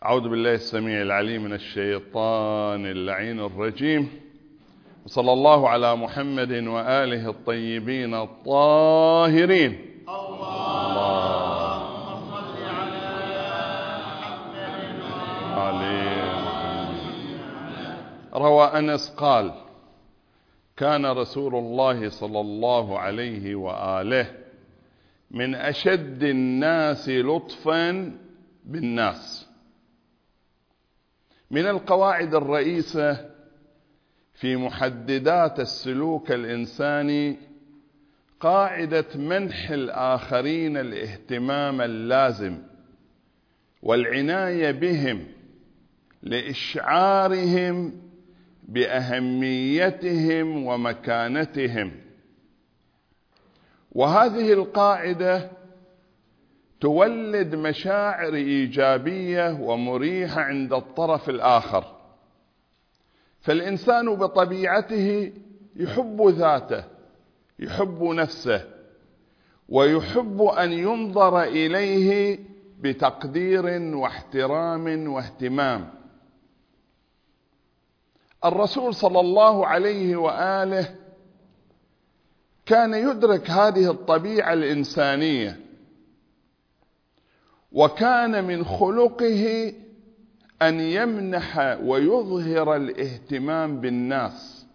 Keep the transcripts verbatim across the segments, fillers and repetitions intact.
أعوذ بالله السميع العليم من الشيطان اللعين الرجيم، وصلى الله على محمد وآله الطيبين الطاهرين. اللهم صل على محمد. روى أنس قال: كان رسول الله صلى الله عليه وآله من أشد الناس لطفا بالناس. من القواعد الرئيسة في محددات السلوك الإنساني قاعدة منح الآخرين الاهتمام اللازم والعناية بهم لإشعارهم بأهميتهم ومكانتهم. وهذه القاعدة تولد مشاعر إيجابية ومريحة عند الطرف الآخر، فالإنسان بطبيعته يحب ذاته، يحب نفسه، ويحب أن ينظر إليه بتقدير واحترام واهتمام. الرسول صلى الله عليه وآله كان يدرك هذه الطبيعة الإنسانية، وكان من خلقه أن يمنح ويظهر الاهتمام بالناس.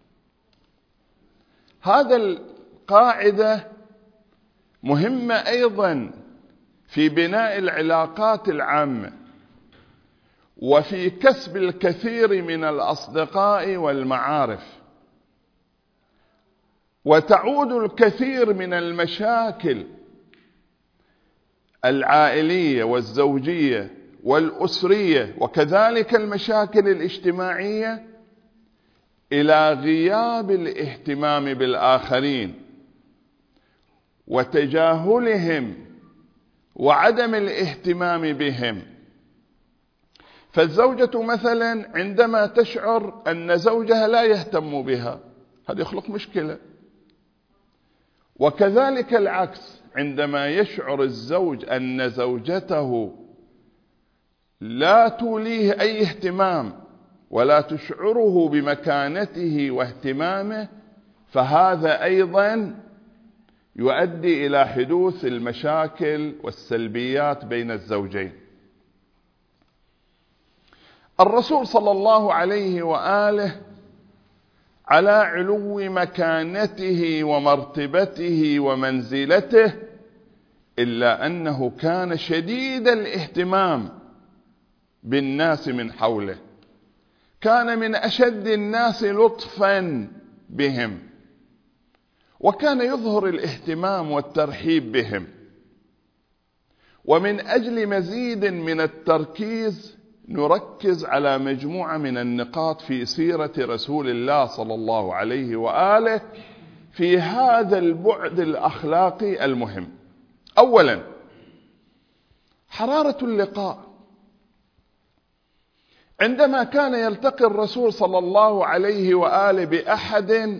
هذا القاعدة مهمة أيضا في بناء العلاقات العامة وفي كسب الكثير من الأصدقاء والمعارف، وتعود الكثير من المشاكل العائلية والزوجية والأسرية وكذلك المشاكل الاجتماعية إلى غياب الاهتمام بالآخرين وتجاهلهم وعدم الاهتمام بهم. فالزوجة مثلا عندما تشعر أن زوجها لا يهتم بها، هذا يخلق مشكلة. وكذلك العكس، عندما يشعر الزوج أن زوجته لا توليه أي اهتمام ولا تشعره بمكانته واهتمامه، فهذا أيضا يؤدي إلى حدوث المشاكل والسلبيات بين الزوجين. الرسول صلى الله عليه وآله على علو مكانته ومرتبته ومنزلته، إلا أنه كان شديد الاهتمام بالناس من حوله، كان من أشد الناس لطفا بهم، وكان يظهر الاهتمام والترحيب بهم. ومن أجل مزيد من التركيز نركز على مجموعة من النقاط في سيرة رسول الله صلى الله عليه وآله في هذا البعد الأخلاقي المهم. أولا، حرارة اللقاء. عندما كان يلتقي الرسول صلى الله عليه وآله بأحد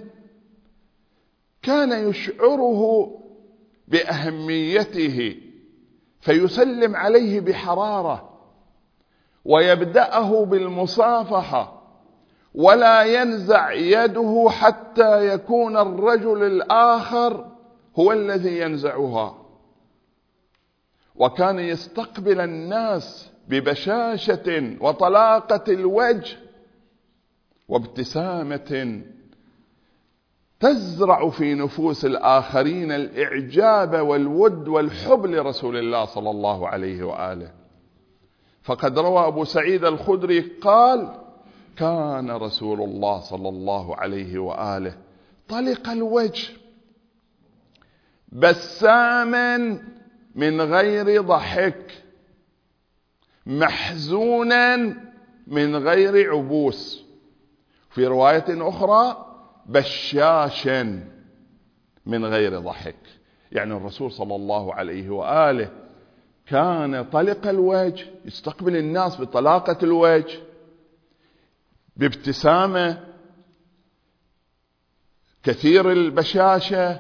كان يشعره بأهميته فيسلم عليه بحرارة ويبدأه بالمصافحة، ولا ينزع يده حتى يكون الرجل الآخر هو الذي ينزعها. وكان يستقبل الناس ببشاشة وطلاقة الوجه وابتسامة تزرع في نفوس الآخرين الإعجاب والود والحب لرسول الله صلى الله عليه وآله. فقد روى أبو سعيد الخدري قال: كان رسول الله صلى الله عليه وآله طلق الوجه بساما من غير ضحك، محزونا من غير عبوس، في رواية أخرى بشاشا من غير ضحك. يعني الرسول صلى الله عليه وآله كان طلق الوجه، يستقبل الناس بطلاقة الوجه، بابتسامة كثير البشاشة،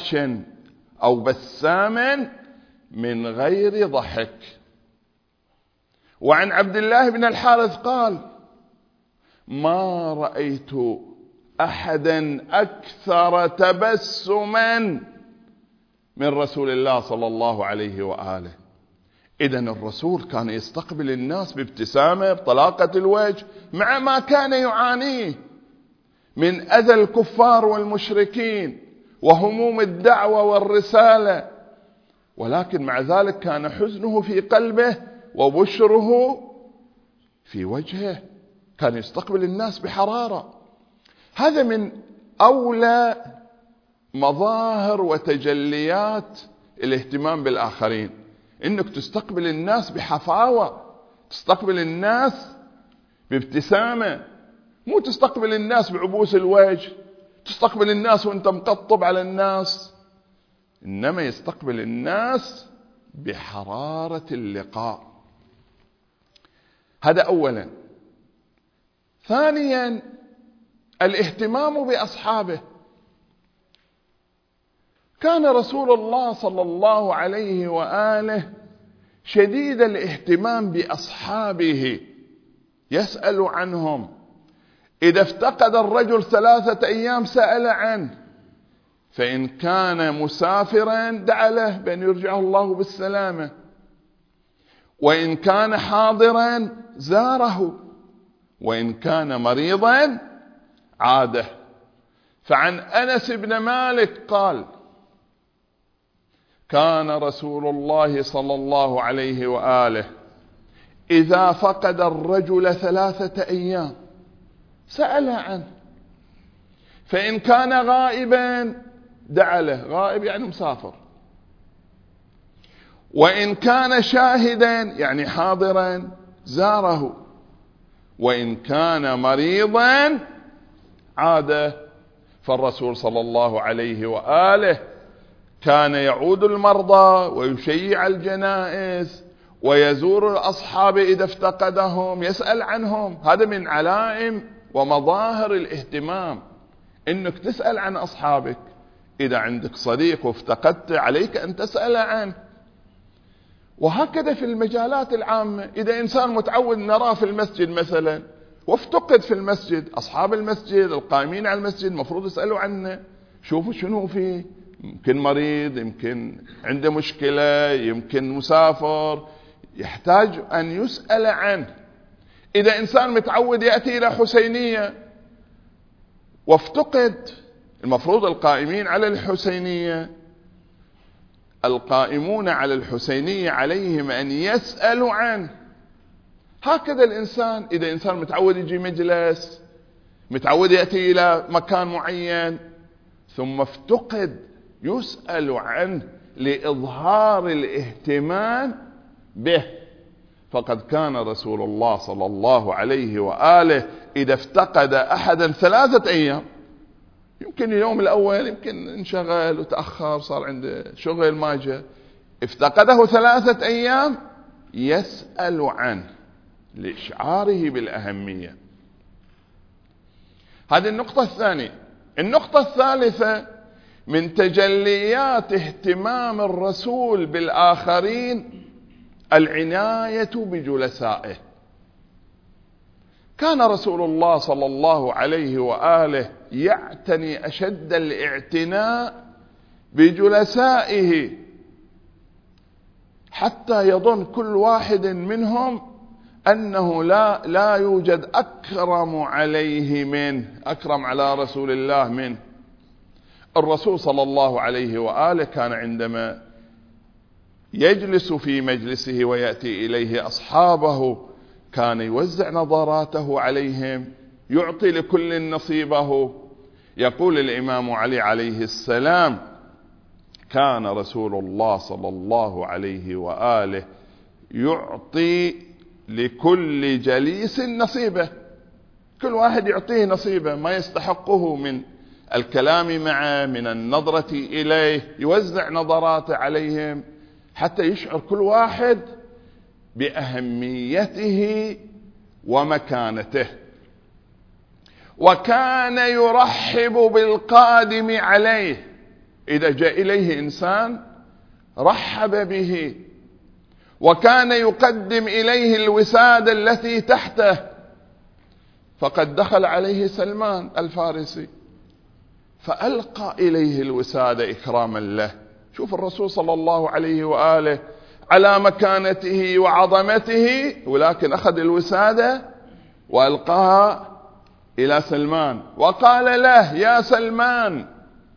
بشاشا أو بساما من غير ضحك. وعن عبد الله بن الحارث قال: ما رأيت أحدا أكثر تبسما من رسول الله صلى الله عليه وآله. إذن الرسول كان يستقبل الناس بابتسامة، بطلاقة الوجه، مع ما كان يعانيه من أذى الكفار والمشركين وهموم الدعوة والرسالة، ولكن مع ذلك كان حزنه في قلبه وبشره في وجهه، كان يستقبل الناس بحرارة. هذا من أولى مظاهر وتجليات الاهتمام بالآخرين، إنك تستقبل الناس بحفاوة، تستقبل الناس بابتسامة، مو تستقبل الناس بعبوس الوجه، تستقبل الناس وانت مقطب على الناس، إنما يستقبل الناس بحرارة اللقاء. هذا أولا. ثانيا الاهتمام بأصحابه. كان رسول الله صلى الله عليه وآله شديد الاهتمام بأصحابه، يسأل عنهم. إذا افتقد الرجل ثلاثة أيام سأل عنه، فإن كان مسافرا دعا له بأن يرجعه الله بالسلامة، وإن كان حاضرا زاره، وإن كان مريضا عاده. فعن أنس بن مالك قال: كان رسول الله صلى الله عليه وآله إذا فقد الرجل ثلاثة أيام سأل عنه، فإن كان غائبا دعا له، غائب يعني مسافر، وإن كان شاهدا يعني حاضرا زاره، وإن كان مريضا عاده. فالرسول صلى الله عليه وآله كان يعود المرضى ويشيع الجنائز ويزور الأصحاب إذا افتقدهم، يسأل عنهم. هذا من علائم ومظاهر الاهتمام، إنك تسأل عن أصحابك. إذا عندك صديق وافتقدت عليك أن تسأل عنه. وهكذا في المجالات العامة، إذا إنسان متعود نراه في المسجد مثلا وافتقد في المسجد، أصحاب المسجد القائمين على المسجد مفروض يسألوا عنه، شوفوا شنو فيه، يمكن مريض، يمكن عنده مشكلة، يمكن مسافر، يحتاج أن يسأل عنه. إذا إنسان متعود يأتي إلى حسينية وافتقد، المفروض القائمين على الحسينية القائمون على الحسينية عليهم أن يسألوا عنه. هكذا الإنسان، إذا إنسان متعود يجي مجلس، متعود يأتي إلى مكان معين ثم افتقد، يسأل عنه لإظهار الاهتمام به. فقد كان رسول الله صلى الله عليه وآله إذا افتقد أحدا ثلاثة أيام، يمكن اليوم الأول يمكن انشغل وتأخر، صار عنده شغل ما جاء، افتقده ثلاثة أيام يسأل عنه لإشعاره بالأهمية. هذه النقطة الثانية. النقطة الثالثة من تجليات اهتمام الرسول بالآخرين العناية بجلسائه. كان رسول الله صلى الله عليه وآله يعتني أشد الاعتناء بجلسائه، حتى يظن كل واحد منهم أنه لا, لا يوجد أكرم عليه منه، أكرم على رسول الله منه. الرسول صلى الله عليه وآله كان عندما يجلس في مجلسه ويأتي إليه أصحابه كان يوزع نظراته عليهم، يعطي لكل نصيبه. يقول الإمام علي عليه السلام: كان رسول الله صلى الله عليه وآله يعطي لكل جليس نصيبه، كل واحد يعطيه نصيبه ما يستحقه من الكلام معه، من النظرة إليه، يوزع نظراته عليهم حتى يشعر كل واحد بأهميته ومكانته. وكان يرحب بالقادم عليه، إذا جاء إليه إنسان رحب به، وكان يقدم إليه الوسادة التي تحته. فقد دخل عليه سلمان الفارسي فألقى إليه الوسادة إكراما له. شوف الرسول صلى الله عليه وآله على مكانته وعظمته، ولكن أخذ الوسادة وألقاها إلى سلمان وقال له: يا سلمان،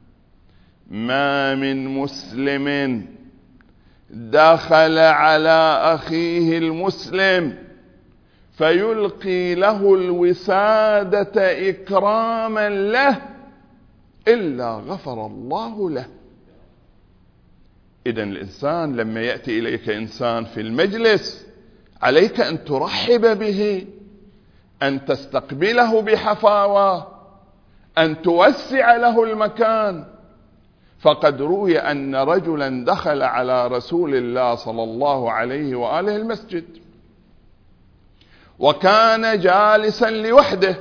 ما من مسلم دخل على أخيه المسلم فيلقي له الوسادة إكراما له إلا غفر الله له. إذن الإنسان لما يأتي إليك إنسان في المجلس عليك أن ترحب به، أن تستقبله بحفاوة، أن توسع له المكان. فقد روي أن رجلا دخل على رسول الله صلى الله عليه وآله المسجد وكان جالسا لوحده،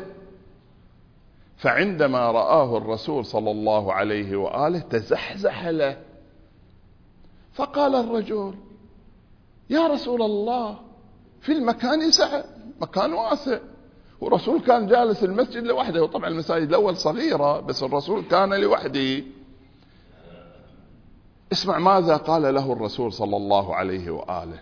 فعندما رآه الرسول صلى الله عليه وآله تزحزح له، فقال الرجل: يا رسول الله، في المكان سعة، مكان واسع، والرسول كان جالس المسجد لوحده. وطبعا المساجد الأول صغيرة بس الرسول كان لوحده. اسمع ماذا قال له الرسول صلى الله عليه وآله: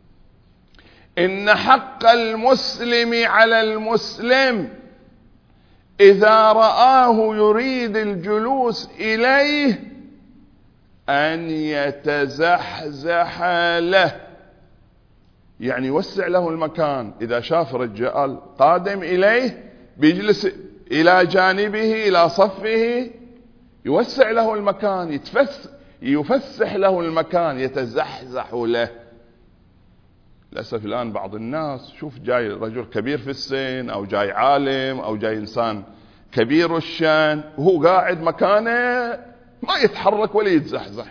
إن حق المسلم على المسلم إذا رآه يريد الجلوس إليه أن يتزحزح له، يعني يوسع له المكان. إذا شاف رجال قادم إليه بيجلس إلى جانبه إلى صفه، يوسع له المكان، يتفسح يفسح له المكان، يتزحزح له. للأسف الآن بعض الناس شوف جاي رجل كبير في السن أو جاي عالم أو جاي إنسان كبير الشان وهو قاعد مكانه ما يتحرك ولا يتزحزح.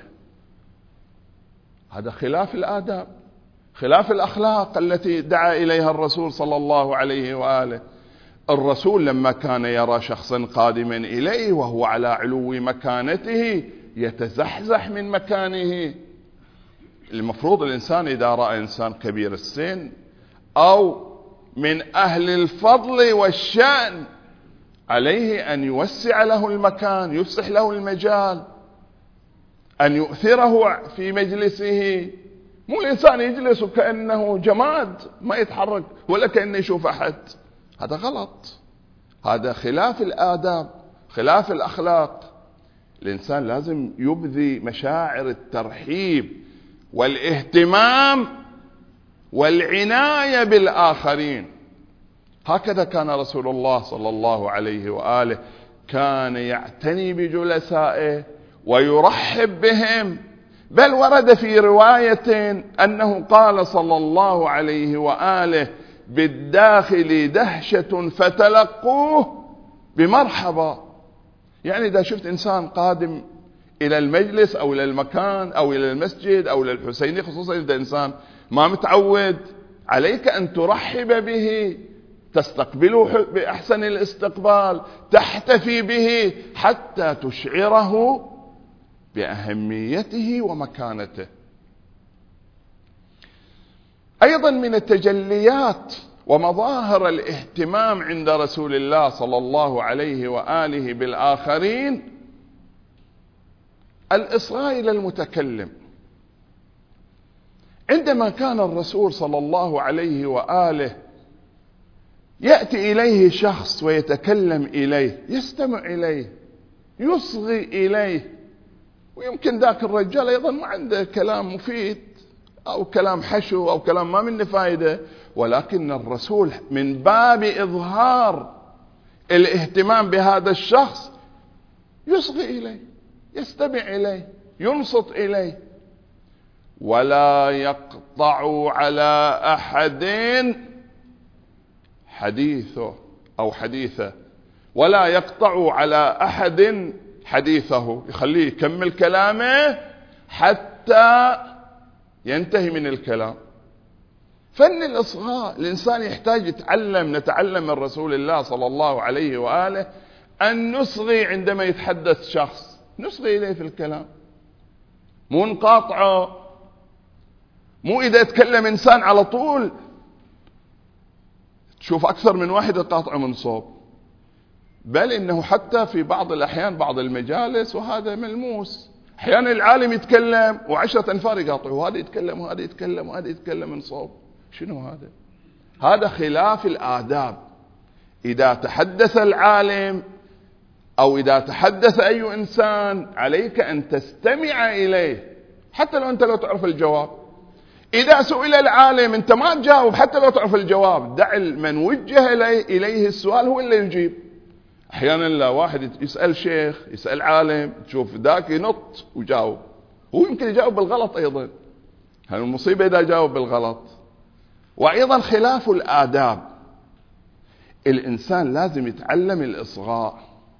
هذا خلاف الآداب، خلاف الأخلاق التي دعا إليها الرسول صلى الله عليه وآله. الرسول لما كان يرى شخصا قادما إليه وهو على علو مكانته يتزحزح من مكانه. المفروض الإنسان إذا رأى إنسان كبير السن أو من أهل الفضل والشأن عليه أن يوسع له المكان، يفسح له المجال، أن يؤثره في مجلسه. مو الإنسان يجلس كأنه جماد ما يتحرك ولا كأنه يشوف أحد. هذا غلط، هذا خلاف الآداب، خلاف الأخلاق. الإنسان لازم يبذي مشاعر الترحيب والاهتمام والعناية بالآخرين. هكذا كان رسول الله صلى الله عليه وآله، كان يعتني بجلسائه ويرحب بهم. بل ورد في رواية أنه قال صلى الله عليه وآله: بالداخل دهشة فتلقوه بمرحبا. يعني إذا شفت إنسان قادم إلى المجلس أو إلى المكان أو إلى المسجد أو إلى الحسيني، خصوصا إذا إنسان ما متعود، عليك أن ترحب به، تستقبله بأحسن الاستقبال، تحتفي به حتى تشعره بأهميته ومكانته. أيضا من التجليات ومظاهر الاهتمام عند رسول الله صلى الله عليه وآله بالآخرين الإصغاء إلى المتكلم. عندما كان الرسول صلى الله عليه وآله يأتي إليه شخص ويتكلم إليه، يستمع إليه، يصغي إليه. ويمكن ذاك الرجال أيضا ما عنده كلام مفيد أو كلام حشو أو كلام ما منه فائدة، ولكن الرسول من باب إظهار الاهتمام بهذا الشخص يصغي إليه، يستمع إليه، ينصت إليه. ولا يقطع على أحد حديثه أو حديثه، ولا يقطع على أحد حديثه، يخليه يكمل كلامه حتى ينتهي من الكلام. فن الإصغاء، الإنسان يحتاج يتعلم، نتعلم من رسول الله صلى الله عليه وآله أن نصغي عندما يتحدث شخص، نصغي إليه في الكلام، مو نقاطعه مو إذا يتكلم إنسان على طول تشوف أكثر من واحد يقاطعه من صوب، بل إنه حتى في بعض الأحيان بعض المجالس وهذا ملموس، أحيانا العالم يتكلم وعشرة أنفار يقاطعه، وهذا يتكلم وهذا يتكلم وهذا يتكلم من صوب. شنو هذا؟ هذا خلاف الآداب. إذا تحدث العالم أو إذا تحدث أي إنسان عليك أن تستمع إليه حتى لو أنت لو تعرف الجواب. إذا سئل العالم أنت ما تجاوب حتى لو تعرف الجواب، دع من وجه إليه السؤال هو اللي يجيب. أحيانا لا واحد يسأل شيخ يسأل عالم تشوف ذاك ينط ويجاوب، هو يمكن يجاوب بالغلط أيضا. هالمصيبة إذا جاوب بالغلط. وأيضا خلاف الآداب، الإنسان لازم يتعلم الإصغاء.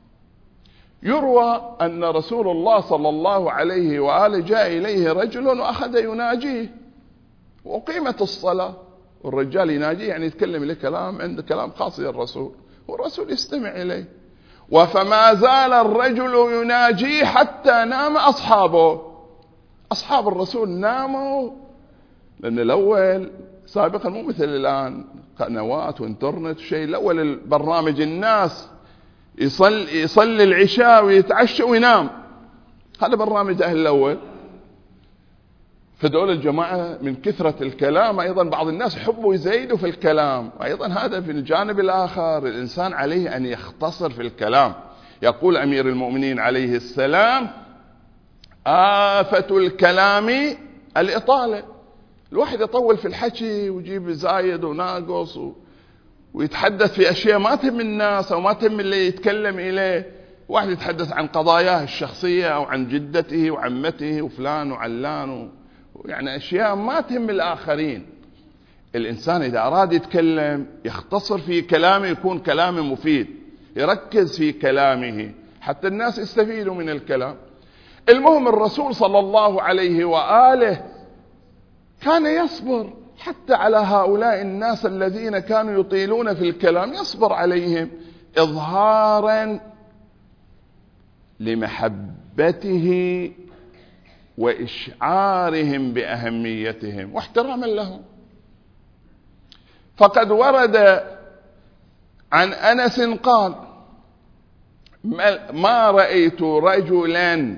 يروى أن رسول الله صلى الله عليه وآله جاء إليه رجل وأخذ يناجيه، وقيمت الصلاة والرجال يناجيه يعني يتكلم له كلام عنده كلام خاص للرسول والرسول يستمع إليه. وفما زال الرجل يناجيه حتى نام أصحابه. أصحاب الرسول ناموا، لأن الأول سابقا مو مثل الآن قنوات وانترنت وشيء. الأول البرنامج الناس يصلي يصلي العشاء ويتعشى وينام، هذا برنامج أهل الأول. فدول الجماعة من كثرة الكلام أيضا بعض الناس يحبوا يزيدوا في الكلام، أيضا هذا في الجانب الآخر الإنسان عليه أن يختصر في الكلام. يقول أمير المؤمنين عليه السلام: آفة الكلام الإطالة. الواحد يطول في الحكي ويجيب زايد وناقص و... ويتحدث في أشياء ما تهم الناس أو ما تهم اللي يتكلم إليه. واحد يتحدث عن قضاياه الشخصية أو عن جدته وعمته وفلان وعلان و... يعني أشياء ما تهم الآخرين. الإنسان إذا أراد يتكلم يختصر في كلامه، يكون كلامه مفيد، يركز في كلامه حتى الناس يستفيدوا من الكلام. المهم الرسول صلى الله عليه وآله كان يصبر حتى على هؤلاء الناس الذين كانوا يطيلون في الكلام، يصبر عليهم إظهارا لمحبته وإشعارهم بأهميتهم واحتراما لهم. فقد ورد عن أنس قال: ما رأيت رجلا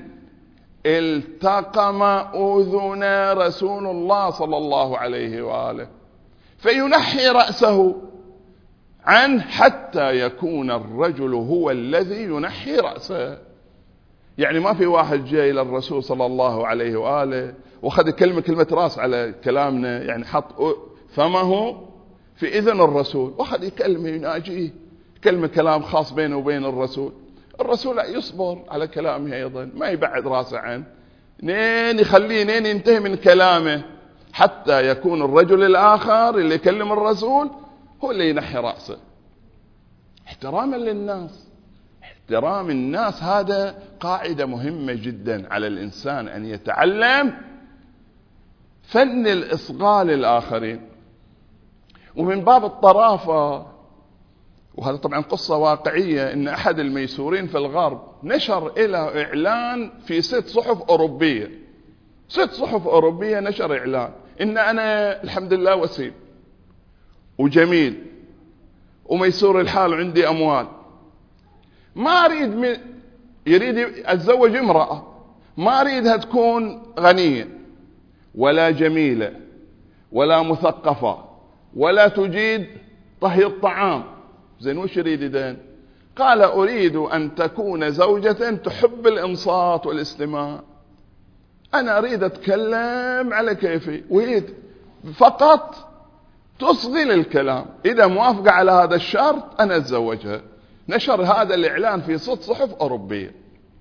التقم أذن رسول الله صلى الله عليه وآله فينحي رأسه عنه حتى يكون الرجل هو الذي ينحي رأسه. يعني ما في واحد جاء إلى الرسول صلى الله عليه وآله وخذ كلمة كلمة راس على كلامنا، يعني حط فمه في إذن الرسول واحد يكلمه يناجيه كلمة كلام خاص بينه وبين الرسول. الرسول يصبر على كلامه أيضا، ما يبعد راسه عنه، نين يخليه نين ينتهي من كلامه حتى يكون الرجل الآخر اللي يكلم الرسول هو اللي ينحي رأسه احتراما للناس. احترام الناس هذا قاعدة مهمة جدا على الإنسان أن يتعلم فن الإصغاء للآخرين. ومن باب الطرافة، وهذا طبعا قصة واقعية، إن أحد الميسورين في الغرب نشر إلى إعلان في ست صحف أوروبية، ست صحف أوروبية نشر إعلان إن أنا الحمد لله وسيم وجميل وميسور الحال وعندي أموال، ما أريد من يريد أتزوج امرأة، ما أريدها تكون غنية ولا جميلة ولا مثقفة ولا تجيد طهي الطعام. زين وش يريد إذن؟ قال: أريد أن تكون زوجة تحب الإنصات والاستماع، أنا أريد أتكلم على كيفي وهي فقط تصغي للكلام، إذا موافقة على هذا الشرط أنا أتزوجها. نشر هذا الإعلان في ست صحف أوروبية.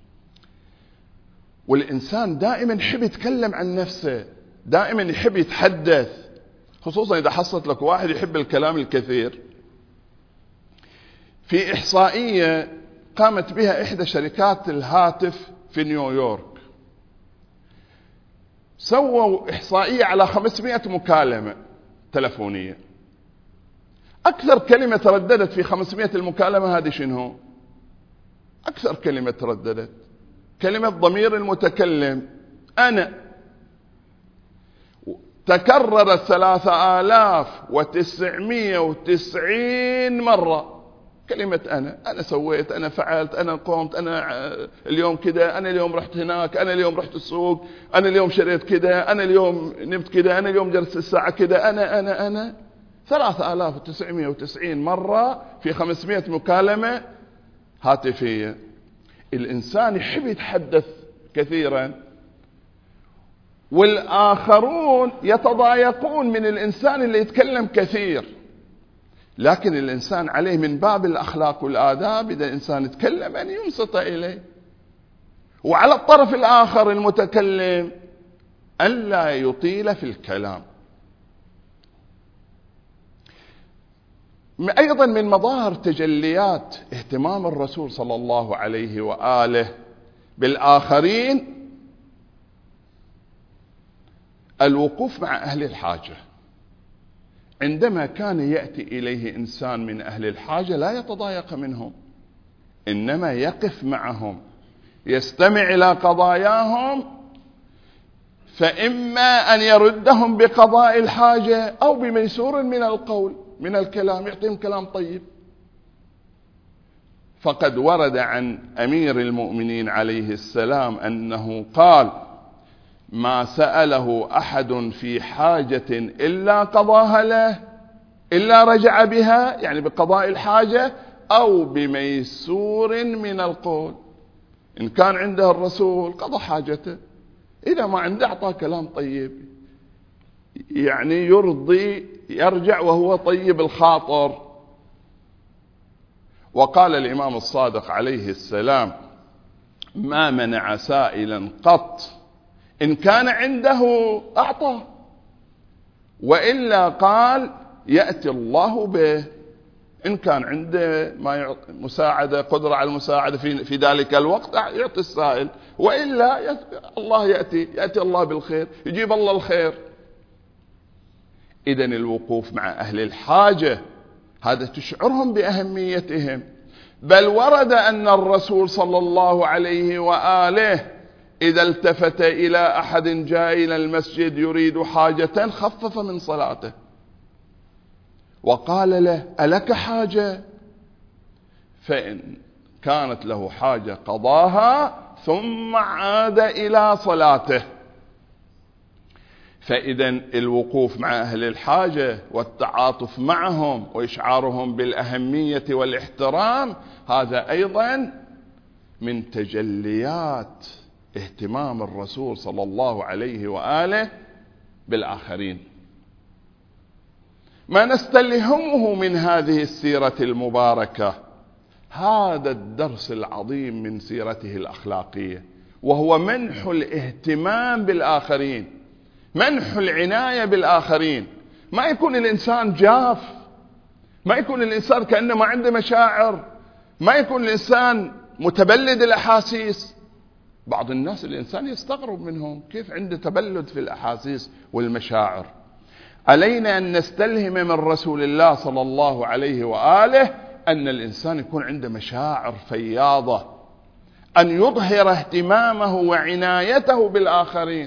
والإنسان دائما يحب يتكلم عن نفسه، دائما يحب يتحدث، خصوصا إذا حصلت لك واحد يحب الكلام الكثير. في إحصائية قامت بها إحدى شركات الهاتف في نيويورك، سووا إحصائية على خمسمائة مكالمة تلفونية. أكثر كلمة ترددت في خمسمائة المكالمة هذه شنو؟ أكثر كلمة ترددت كلمة ضمير المتكلم أنا. تكررت ثلاثة آلاف وتسعمائة وتسعين مرة. كلمة أنا أنا سويت، أنا فعلت، أنا قمت، أنا اليوم كده، أنا اليوم رحت هناك، أنا اليوم رحت السوق، أنا اليوم شريت كده، أنا اليوم نمت كده، أنا اليوم جلست الساعة كده، أنا أنا أنا ثلاثة آلاف وتسعمائة وتسعين مرة في خمسمائة مكالمة هاتفية. الإنسان يحب يتحدث كثيرا، والآخرون يتضايقون من الإنسان اللي يتكلم كثير، لكن الإنسان عليه من باب الأخلاق والآداب إذا الإنسان يتكلم أن ينصت إليه. وعلى الطرف الآخر المتكلم أن لا يطيل في الكلام. أيضا من مظاهر تجليات اهتمام الرسول صلى الله عليه وآله بالآخرين الوقوف مع أهل الحاجة. عندما كان يأتي إليه إنسان من أهل الحاجة لا يتضايق منهم، إنما يقف معهم يستمع إلى قضاياهم، فإما أن يردهم بقضاء الحاجة أو بميسور من القول من الكلام، يعطيهم كلام طيب. فقد ورد عن أمير المؤمنين عليه السلام أنه قال: ما سأله أحد في حاجة إلا قضاها له، إلا رجع بها، يعني بقضاء الحاجة أو بميسور من القول. إن كان عنده الرسول قضى حاجته، إذا ما عنده أعطاه كلام طيب يعني يرضي، يرجع وهو طيب الخاطر. وقال الإمام الصادق عليه السلام: ما منع سائلا قط إن كان عنده أعطاه، وإلا قال يأتي الله به. إن كان عنده ما مساعدة، قدرة على المساعدة في في ذلك الوقت يعطي السائل، وإلا الله يأتي يأتي الله بالخير، يجيب الله الخير. إذن الوقوف مع أهل الحاجة هذا تشعرهم بأهميتهم. بل ورد أن الرسول صلى الله عليه وآله إذا التفت إلى أحد جاء إلى المسجد يريد حاجة خفف من صلاته وقال له: ألك حاجة؟ فإن كانت له حاجة قضاها ثم عاد إلى صلاته. فإذا الوقوف مع أهل الحاجة والتعاطف معهم وإشعارهم بالأهمية والاحترام هذا أيضا من تجليات اهتمام الرسول صلى الله عليه وآله بالآخرين. ما نستلهمه من هذه السيرة المباركة هذا الدرس العظيم من سيرته الأخلاقية، وهو منح الاهتمام بالآخرين، منح العناية بالآخرين. ما يكون الإنسان جاف، ما يكون الإنسان كأنه ما عنده مشاعر، ما يكون الإنسان متبلد الأحاسيس. بعض الناس الإنسان يستغرب منهم كيف عنده تبلد في الأحاسيس والمشاعر. علينا أن نستلهم من رسول الله صلى الله عليه وآله أن الإنسان يكون عنده مشاعر فياضة، أن يظهر اهتمامه وعنايته بالآخرين.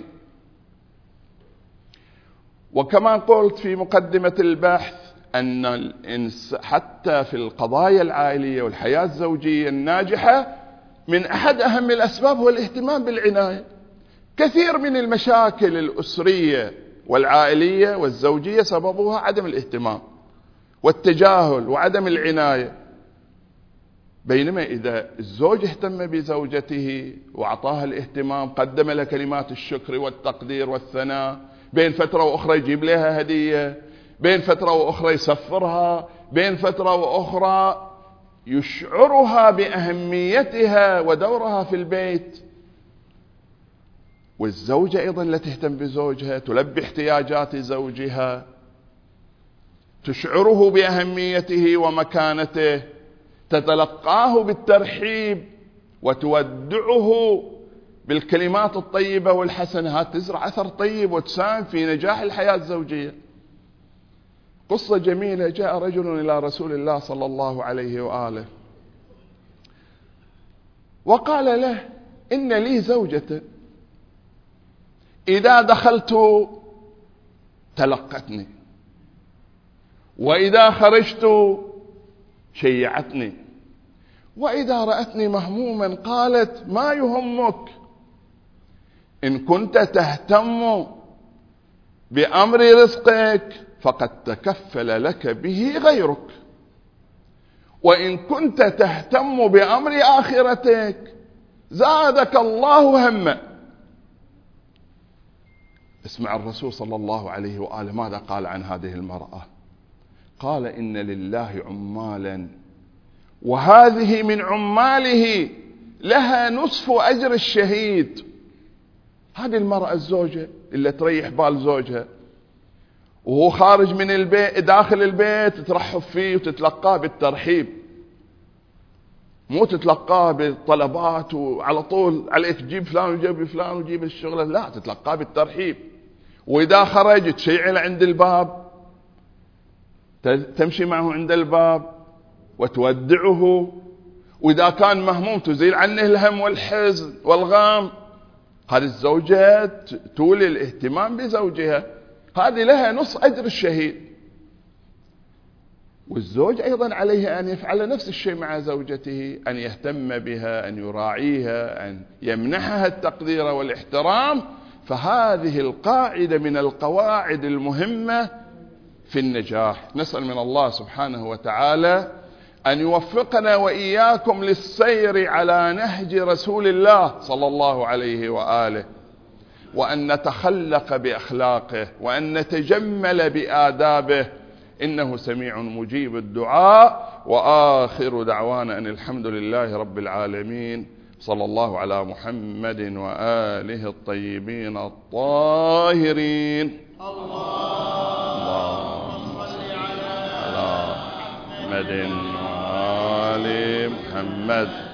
وكما قلت في مقدمة البحث أن حتى في القضايا العائلية والحياة الزوجية الناجحة من أحد أهم الأسباب هو الاهتمام بالعناية. كثير من المشاكل الأسرية والعائلية والزوجية سببها عدم الاهتمام والتجاهل وعدم العناية. بينما إذا الزوج اهتم بزوجته وأعطاها الاهتمام، قدم لها كلمات الشكر والتقدير والثناء، بين فترة وأخرى يجيب لها هدية، بين فترة وأخرى يسفرها، بين فترة وأخرى يشعرها بأهميتها ودورها في البيت. والزوجة أيضا لا تهتم بزوجها، تلبي احتياجات زوجها، تشعره بأهميته ومكانته، تتلقاه بالترحيب وتودعه بالكلمات الطيبة والحسنة. تزرع أثر طيب وتساهم في نجاح الحياة الزوجية. قصة جميلة: جاء رجل إلى رسول الله صلى الله عليه وآله وقال له: إن لي زوجة إذا دخلت تلقتني، وإذا خرجت شيعتني، وإذا رأتني مهموما قالت: ما يهمك؟ إن كنت تهتم بأمر رزقك فقد تكفل لك به غيرك، وإن كنت تهتم بأمر آخرتك زادك الله همّا. اسمع الرسول صلى الله عليه وآله ماذا قال عن هذه المرأة. قال: إن لله عمالا وهذه من عماله لها نصف أجر الشهيد. هذه المرأة الزوجة اللي تريح بال زوجها وهو خارج من البيت داخل البيت ترحب فيه وتتلقاه بالترحيب، مو تتلقاه بالطلبات وعلى طول عليك جيب فلان وجيب فلان وجيب الشغلة، لا، تتلقاه بالترحيب. وإذا خرج تشيعه عند الباب، تمشي معه عند الباب وتودعه، وإذا كان مهموم تزيل عنه الهم والحزن والغام. هذه الزوجة تولي الاهتمام بزوجها، هذه لها نص أجر الشهيد. والزوج أيضا عليه أن يفعل نفس الشيء مع زوجته، أن يهتم بها، أن يراعيها، أن يمنحها التقدير والاحترام. فهذه القاعدة من القواعد المهمة في النجاح. نسأل من الله سبحانه وتعالى أن يوفقنا وإياكم للسير على نهج رسول الله صلى الله عليه وآله، وأن نتخلق بأخلاقه، وأن نتجمل بآدابه، إنه سميع مجيب الدعاء. وآخر دعوانا أن الحمد لله رب العالمين، صلى الله على محمد وآله الطيبين الطاهرين. اللهم صل على محمد وآل محمد.